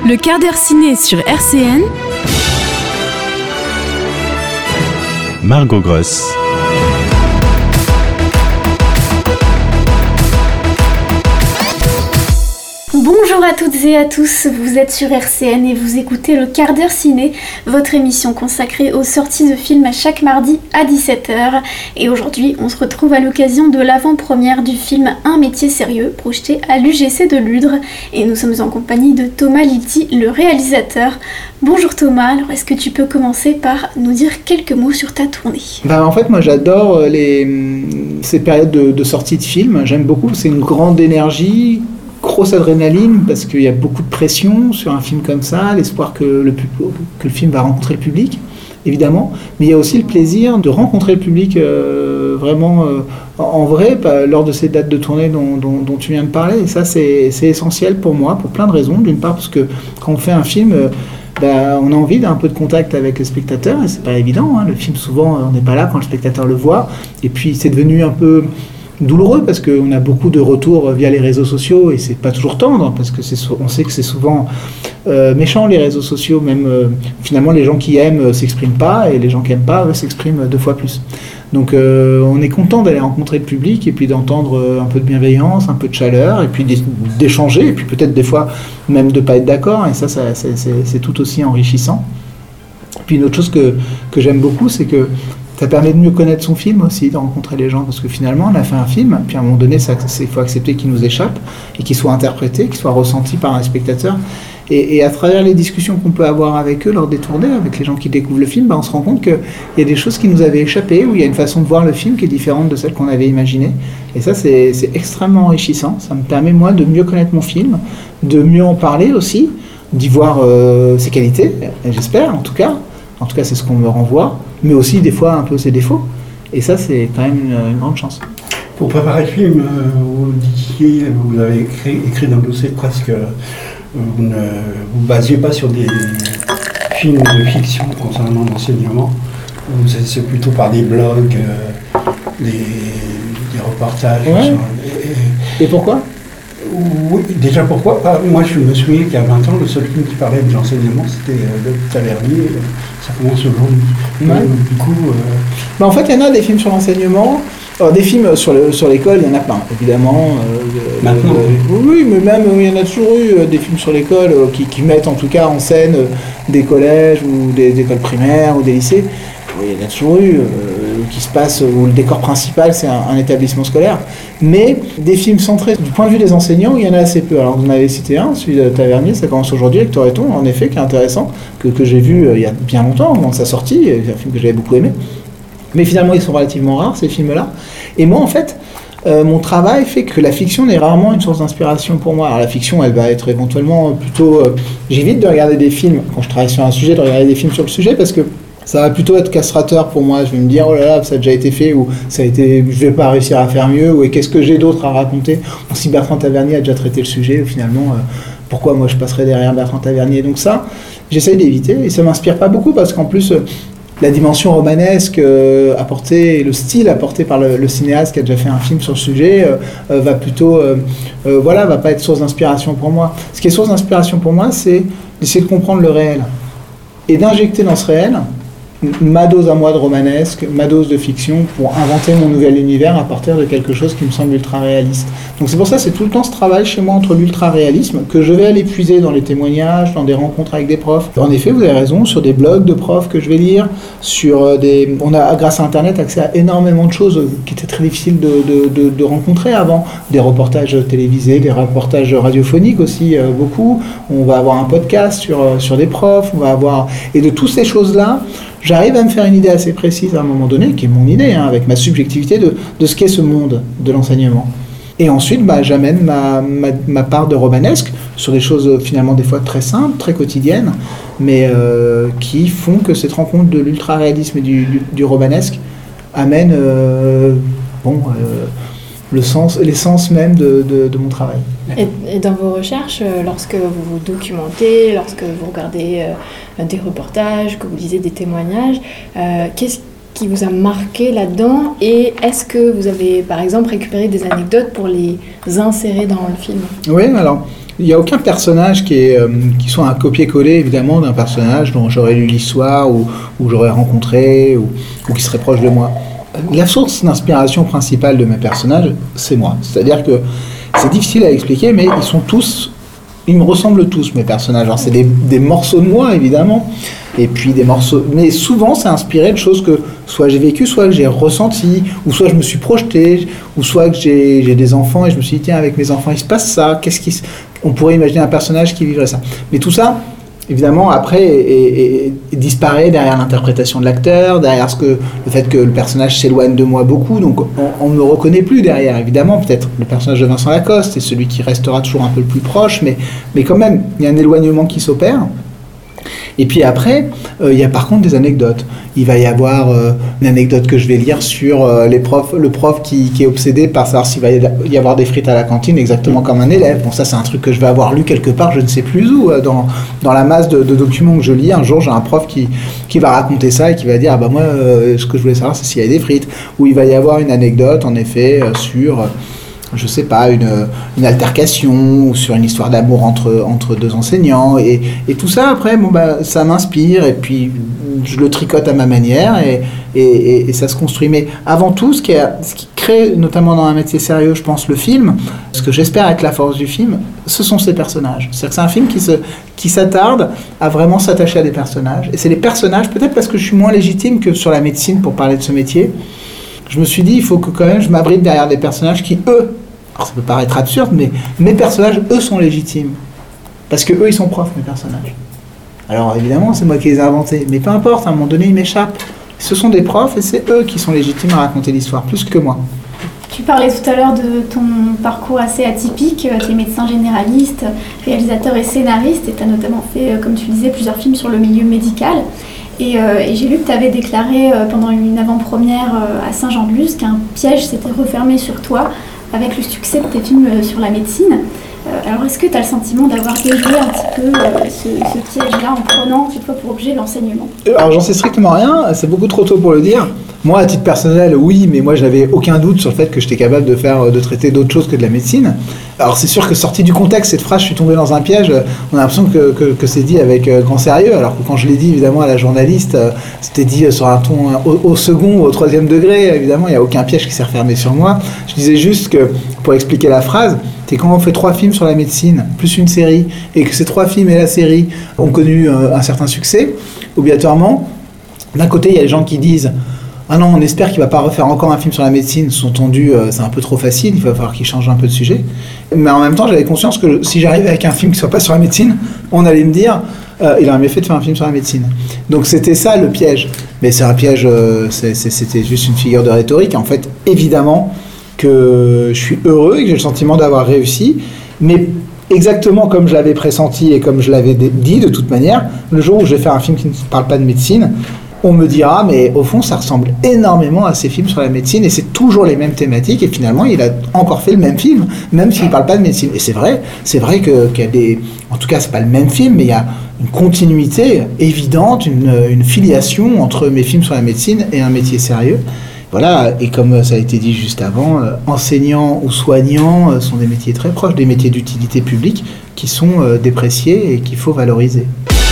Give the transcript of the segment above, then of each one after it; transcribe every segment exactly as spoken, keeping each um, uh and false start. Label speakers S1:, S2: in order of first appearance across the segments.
S1: Le quart d'heure ciné sur R C N.
S2: Margot Gross.
S3: Bonjour à toutes et à tous, vous êtes sur R C N et vous écoutez le quart d'heure ciné, votre émission consacrée aux sorties de films à chaque mardi à dix-sept heures. Et aujourd'hui, on se retrouve à l'occasion de l'avant-première du film Un métier sérieux, projeté à l'U G C de Ludre. Et nous sommes en compagnie de Thomas Litti, le réalisateur. Bonjour Thomas, alors est-ce que tu peux commencer par nous dire quelques mots sur ta tournée ?
S4: Bah, en fait, moi j'adore les, ces périodes de, de sortie de films, j'aime beaucoup, c'est une grande énergie, grosse adrénaline, parce qu'il y a beaucoup de pression sur un film comme ça, l'espoir que le, que le film va rencontrer le public, évidemment, mais il y a aussi le plaisir de rencontrer le public euh, vraiment euh, en vrai, bah, lors de ces dates de tournée dont, dont, dont tu viens de parler, et ça c'est, c'est essentiel pour moi, pour plein de raisons. D'une part parce que quand on fait un film, euh, bah, on a envie d'un peu de contact avec le spectateur, et c'est pas évident, hein. Le film souvent on n'est pas là quand le spectateur le voit, et puis c'est devenu un peu douloureux parce qu'on a beaucoup de retours via les réseaux sociaux et c'est pas toujours tendre parce que c'est, on sait que c'est souvent euh, méchant les réseaux sociaux, même euh, finalement les gens qui aiment euh, s'expriment pas et les gens qui aiment pas eux, s'expriment deux fois plus. Donc euh, on est content d'aller rencontrer le public et puis d'entendre euh, un peu de bienveillance, un peu de chaleur et puis d'échanger et puis peut-être des fois même de pas être d'accord et ça, ça c'est, c'est, c'est tout aussi enrichissant. Puis une autre chose que, que j'aime beaucoup, c'est que ça permet de mieux connaître son film aussi, de rencontrer les gens, parce que finalement on a fait un film, puis à un moment donné il faut accepter qu'il nous échappe et qu'il soit interprété, qu'il soit ressenti par un spectateur. Et, et à travers les discussions qu'on peut avoir avec eux lors des tournées, avec les gens qui découvrent le film, bah on se rend compte qu'il y a des choses qui nous avaient échappé, où il y a une façon de voir le film qui est différente de celle qu'on avait imaginée. Et ça c'est, c'est extrêmement enrichissant, ça me permet moi de mieux connaître mon film, de mieux en parler aussi, d'y voir euh, ses qualités, j'espère en tout cas. En tout cas, c'est ce qu'on me renvoie, mais aussi des fois un peu ses défauts. Et ça, c'est quand même une, une grande chance.
S5: Pour préparer le film, euh, vous disiez, vous avez écrit, écrit dans le dossier presque, euh, vous ne vous basiez pas sur des films de fiction concernant l'enseignement. Vous, c'est plutôt par des blogs, euh, des, des reportages.
S4: Ouais.
S5: Sur,
S4: et, et pourquoi ?
S5: Oui, déjà pourquoi pas. Moi je me souviens qu'il y a vingt ans, le seul film qui parlait de l'enseignement c'était euh, Le Tavernier, ça commence aujourd'hui.
S4: Ouais.
S5: Du coup. Euh...
S4: Mais en fait, il y en a des films sur l'enseignement. Alors, des films sur, le, sur l'école, il y en a plein, évidemment. Euh,
S5: Maintenant
S4: euh, Oui, mais même il y en a toujours eu euh, des films sur l'école euh, qui, qui mettent en tout cas en scène euh, des collèges ou des, des écoles primaires ou des lycées. Oui, il y en a toujours eu, euh, qui se passe où le décor principal c'est un, un établissement scolaire. Mais des films centrés du point de vue des enseignants, il y en a assez peu. Alors vous en avez cité un, celui de Tavernier, ça commence aujourd'hui avec Toretton, en effet, qui est intéressant, que, que j'ai vu euh, il y a bien longtemps, au moment de sa sortie, c'est un film que j'avais beaucoup aimé. Mais finalement, ils sont relativement rares, ces films-là. Et moi, en fait, euh, mon travail fait que la fiction n'est rarement une source d'inspiration pour moi. Alors la fiction, elle va être éventuellement plutôt... Euh, j'évite de regarder des films, quand je travaille sur un sujet, de regarder des films sur le sujet, parce que ça va plutôt être castrateur pour moi. Je vais me dire, oh là là, ça a déjà été fait, ou ça a été, je vais pas réussir à faire mieux, ou qu'est-ce que j'ai d'autre à raconter. Bon, si Bertrand Tavernier a déjà traité le sujet, finalement, euh, pourquoi moi je passerai derrière Bertrand Tavernier ? Donc ça, j'essaye d'éviter, et ça m'inspire pas beaucoup, parce qu'en plus, euh, la dimension romanesque euh, apportée, et le style apporté par le, le cinéaste qui a déjà fait un film sur le sujet, euh, euh, va plutôt, euh, euh, voilà, va pas être source d'inspiration pour moi. Ce qui est source d'inspiration pour moi, c'est d'essayer de comprendre le réel, et d'injecter dans ce réel ma dose à moi de romanesque, ma dose de fiction pour inventer mon nouvel univers à partir de quelque chose qui me semble ultra réaliste. Donc c'est pour ça que c'est tout le temps ce travail chez moi entre l'ultra réalisme que je vais aller puiser dans les témoignages, dans des rencontres avec des profs. En effet, vous avez raison, sur des blogs de profs que je vais lire, sur des... on a grâce à Internet accès à énormément de choses qui étaient très difficiles de, de, de, de rencontrer avant. Des reportages télévisés, des reportages radiophoniques aussi, euh, beaucoup. On va avoir un podcast sur, sur des profs, on va avoir... Et de toutes ces choses-là, j'arrive à me faire une idée assez précise à un moment donné, qui est mon idée, hein, avec ma subjectivité de, de ce qu'est ce monde de l'enseignement. Et ensuite, bah, j'amène ma, ma, ma part de romanesque sur des choses finalement des fois très simples, très quotidiennes, mais euh, qui font que cette rencontre de l'ultra-réalisme et du, du, du romanesque amène euh, bon, euh, le sens, l'essence même de, de, de mon travail.
S6: Et, et dans vos recherches, lorsque vous vous documentez, lorsque vous regardez euh, des reportages, que vous lisez des témoignages, euh, qu'est-ce qui vous a marqué là-dedans, et est-ce que vous avez par exemple récupéré des anecdotes pour les insérer dans le film ?
S4: Oui, alors il n'y a aucun personnage qui, est, euh, qui soit un copier-coller, évidemment, d'un personnage dont j'aurais lu l'histoire ou, ou j'aurais rencontré ou, ou qui serait proche de moi. La source d'inspiration principale de mes personnages, c'est moi. C'est-à-dire que c'est difficile à expliquer, mais ils sont tous... Ils me ressemblent tous, mes personnages. Alors, c'est des, des morceaux de moi, évidemment, et puis des morceaux... Mais souvent, c'est inspiré de choses que soit j'ai vécues, soit que j'ai ressenties, ou soit je me suis projeté, ou soit que j'ai, j'ai des enfants, et je me suis dit, tiens, avec mes enfants, il se passe ça. Qu'est-ce qui... On pourrait imaginer un personnage qui vivrait ça. Mais tout ça, évidemment, après, est, est, est disparaît derrière l'interprétation de l'acteur, derrière ce que, le fait que le personnage s'éloigne de moi beaucoup, donc on ne me reconnaît plus derrière, évidemment. Peut-être le personnage de Vincent Lacoste est celui qui restera toujours un peu plus proche, mais, mais quand même, il y a un éloignement qui s'opère. Et puis après, euh, il y a par contre des anecdotes. Il va y avoir euh, une anecdote que je vais lire sur euh, les profs, le prof qui, qui est obsédé par savoir s'il va y avoir des frites à la cantine, exactement comme un élève. Bon, ça c'est un truc que je vais avoir lu quelque part, je ne sais plus où, euh, dans, dans la masse de, de documents que je lis. Un jour, j'ai un prof qui, qui va raconter ça et qui va dire, ah bah moi, euh, ce que je voulais savoir, c'est s'il y a des frites. Ou il va y avoir une anecdote, en effet, euh, sur... Euh, je sais pas, une, une altercation ou sur une histoire d'amour entre, entre deux enseignants. Et, et tout ça, après, bon, bah, ça m'inspire et puis je le tricote à ma manière et, et, et ça se construit. Mais avant tout, ce qui, a, ce qui crée, notamment dans Un métier sérieux, je pense, le film, ce que j'espère être la force du film, ce sont ces personnages. C'est-à-dire que c'est un film qui, se, qui s'attarde à vraiment s'attacher à des personnages. Et c'est les personnages, peut-être parce que je suis moins légitime que sur la médecine pour parler de ce métier, je me suis dit, il faut que quand même je m'abrite derrière des personnages qui, eux, alors ça peut paraître absurde, mais mes personnages, eux, sont légitimes. Parce que eux, ils sont profs, mes personnages. Alors évidemment, c'est moi qui les ai inventés. Mais peu importe, à un moment donné, ils m'échappent. Ce sont des profs et c'est eux qui sont légitimes à raconter l'histoire, plus que moi.
S3: Tu parlais tout à l'heure de ton parcours assez atypique. Tu es médecin généraliste, réalisateur et scénariste. Et tu as notamment fait, comme tu disais, plusieurs films sur le milieu médical. Et, euh, et j'ai lu que tu avais déclaré euh, pendant une avant-première euh, à Saint-Jean-de-Luz qu'un piège s'était refermé sur toi avec le succès de tes films euh, sur la médecine. Euh, alors est-ce que tu as le sentiment d'avoir déjoué un petit peu euh, ce, ce piège-là en prenant cette fois pour objet l'enseignement ?
S4: Alors j'en sais strictement rien, c'est beaucoup trop tôt pour le dire. Moi, à titre personnel, oui, mais moi, je n'avais aucun doute sur le fait que j'étais capable de faire, de traiter d'autres choses que de la médecine. Alors, c'est sûr que sorti du contexte, cette phrase, je suis tombé dans un piège, on a l'impression que, que, que c'est dit avec euh, grand sérieux, alors que quand je l'ai dit, évidemment, à la journaliste, euh, c'était dit sur un ton euh, au, au second ou au troisième degré, évidemment, il n'y a aucun piège qui s'est refermé sur moi. Je disais juste que, pour expliquer la phrase, c'est quand on fait trois films sur la médecine, plus une série, et que ces trois films et la série ont connu euh, un certain succès, obligatoirement, d'un côté, il y a les gens qui disent « Ah non, on espère qu'il ne va pas refaire encore un film sur la médecine, sous-entendu, euh, c'est un peu trop facile, il va falloir qu'il change un peu de sujet. » Mais en même temps, j'avais conscience que si j'arrivais avec un film qui ne soit pas sur la médecine, on allait me dire euh, « Il aurait mieux fait de faire un film sur la médecine. » Donc c'était ça le piège. Mais c'est un piège, euh, c'est, c'est, c'était juste une figure de rhétorique. En fait, évidemment que je suis heureux et que j'ai le sentiment d'avoir réussi, mais exactement comme je l'avais pressenti et comme je l'avais dit de toute manière, le jour où je vais faire un film qui ne parle pas de médecine, on me dira, mais au fond, ça ressemble énormément à ces films sur la médecine et c'est toujours les mêmes thématiques et finalement, il a encore fait le même film, même s'il ne parle pas de médecine. Et c'est vrai, c'est vrai que, qu'il y a des... En tout cas, c'est pas le même film, mais il y a une continuité évidente, une, une filiation entre mes films sur la médecine et un métier sérieux. Voilà, et comme ça a été dit juste avant, euh, enseignants ou soignants euh, sont des métiers très proches des métiers d'utilité publique qui sont euh, dépréciés et qu'il faut valoriser.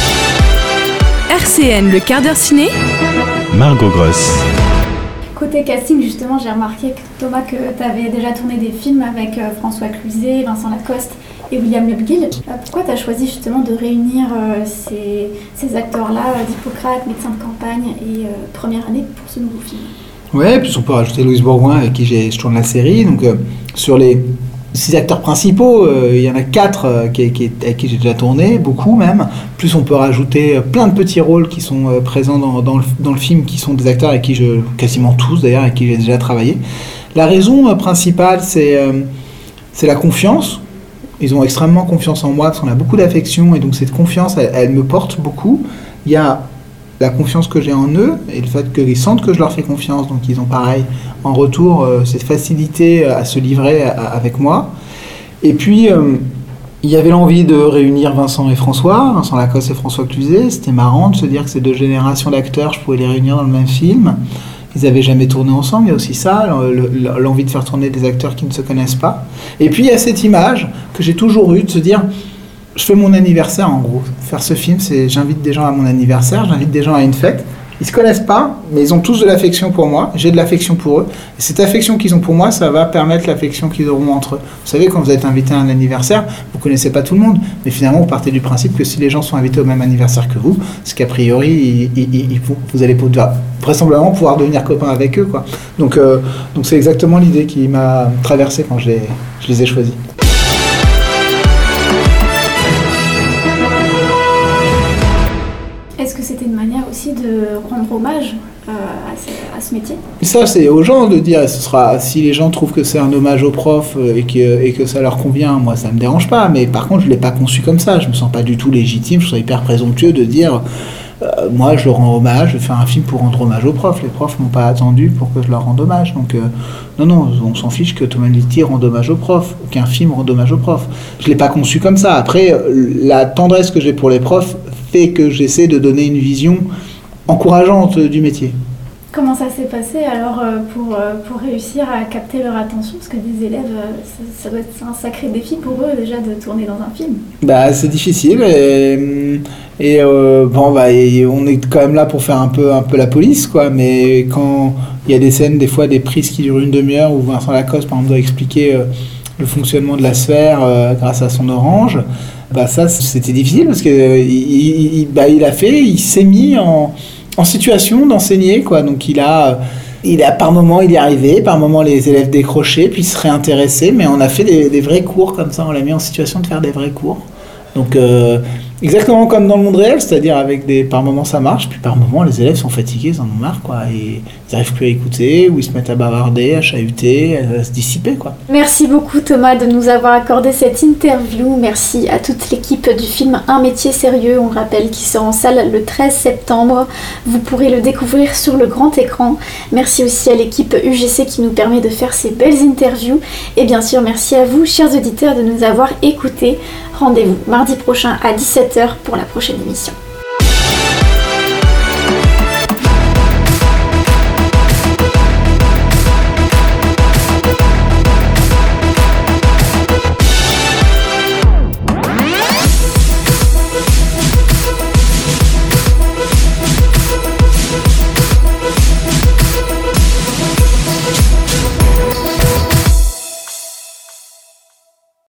S1: R C N, le quart d'heure ciné.
S2: Margot Gross.
S3: Côté casting, justement, j'ai remarqué, que, Thomas, que tu avais déjà tourné des films avec euh, François Cluzet, Vincent Lacoste et William Lebguil. Euh, pourquoi tu as choisi justement de réunir euh, ces, ces acteurs-là, euh, d'Hippocrate, médecin de campagne et euh, première année pour ce nouveau film ?
S4: Ouais, puis on peut rajouter Louise Bourgoin avec qui j'ai, je tourne la série. Donc euh, sur les six acteurs principaux, euh, il y en a quatre euh, qui, qui, avec qui j'ai déjà tourné, beaucoup même. Plus on peut rajouter euh, plein de petits rôles qui sont euh, présents dans, dans, le, dans le film, qui sont des acteurs avec qui je, quasiment tous d'ailleurs, avec qui j'ai déjà travaillé. La raison euh, principale, c'est, euh, c'est la confiance. Ils ont extrêmement confiance en moi parce qu'on a beaucoup d'affection et donc cette confiance, elle, elle me porte beaucoup. Il y a la confiance que j'ai en eux et le fait qu'ils sentent que je leur fais confiance, donc ils ont pareil en retour euh, cette facilité à se livrer à, à, avec moi. Et puis euh, il y avait l'envie de réunir Vincent et François, Vincent Lacoste et François Cluzet. C'était marrant de se dire que ces deux générations d'acteurs, je pouvais les réunir dans le même film. ils n'avaient jamais tourné ensemble, il y a aussi ça, l'envie de faire tourner des acteurs qui ne se connaissent pas. Et puis il y a cette image que j'ai toujours eue de se dire, je fais mon anniversaire en gros. Faire ce film, c'est j'invite des gens à mon anniversaire, j'invite des gens à une fête. Ils se connaissent pas, mais ils ont tous de l'affection pour moi. J'ai de l'affection pour eux. Et cette affection qu'ils ont pour moi, ça va permettre l'affection qu'ils auront entre eux. Vous savez, quand vous êtes invité à un anniversaire, vous connaissez pas tout le monde, mais finalement, vous partez du principe que si les gens sont invités au même anniversaire que vous, c'est qu'a priori, ils, ils, ils, vous, vous allez vraisemblablement pouvoir devenir copains avec eux, quoi. Donc, euh, donc c'est exactement l'idée qui m'a traversé quand je les, je les ai choisis.
S3: Est-ce que c'était une manière aussi de rendre hommage euh, à, ce, à ce métier ?
S4: Ça, c'est aux gens de dire, ce sera, si les gens trouvent que c'est un hommage aux profs et que, et que ça leur convient, moi ça me dérange pas, mais par contre je ne l'ai pas conçu comme ça, je me sens pas du tout légitime, je trouve hyper présomptueux de dire, euh, moi je leur rends hommage, je fais un film pour rendre hommage aux profs, les profs m'ont pas attendu pour que je leur rende hommage, donc euh, non, non, on s'en fiche que Thomas Litti rende hommage aux profs, ou qu'un film rende hommage aux profs. Je l'ai pas conçu comme ça, après, la tendresse que j'ai pour les profs fait que j'essaie de donner une vision encourageante du métier.
S3: Comment ça s'est passé alors euh, pour, euh, pour réussir à capter leur attention ? Parce que des élèves, euh, ça, ça doit être un sacré défi pour eux déjà de tourner dans un film.
S4: Bah, c'est difficile et, et euh, bon, bah, et on est quand même là pour faire un peu, un peu la police, quoi. Mais quand il y a des scènes, des fois des prises qui durent une demi-heure où Vincent Lacoste par exemple doit expliquer euh, le fonctionnement de la sphère euh, grâce à son orange, bah ça c'était difficile parce que euh, il, il, bah, il a fait, il s'est mis en en situation d'enseigner, quoi. Donc il a, il a par moment il y arrivait, par moment les élèves décrochaient, puis se réintéressaient, mais on a fait des, des vrais cours comme ça, on l'a mis en situation de faire des vrais cours. Donc euh, exactement comme dans le monde réel, c'est-à-dire avec des, par moments ça marche, puis par moments les élèves sont fatigués, ils en ont marre, quoi, et ils n'arrivent plus à écouter, ou ils se mettent à bavarder, à chahuter, à se dissiper, quoi.
S3: Merci beaucoup Thomas de nous avoir accordé cette interview. Merci à toute l'équipe du film Un métier sérieux, on rappelle, qui sort en salle le treize septembre. Vous pourrez le découvrir sur le grand écran. Merci aussi à l'équipe U G C qui nous permet de faire ces belles interviews. Et bien sûr, merci à vous, chers auditeurs, de nous avoir écoutés. Rendez-vous mardi prochain à dix-sept heures pour la prochaine émission.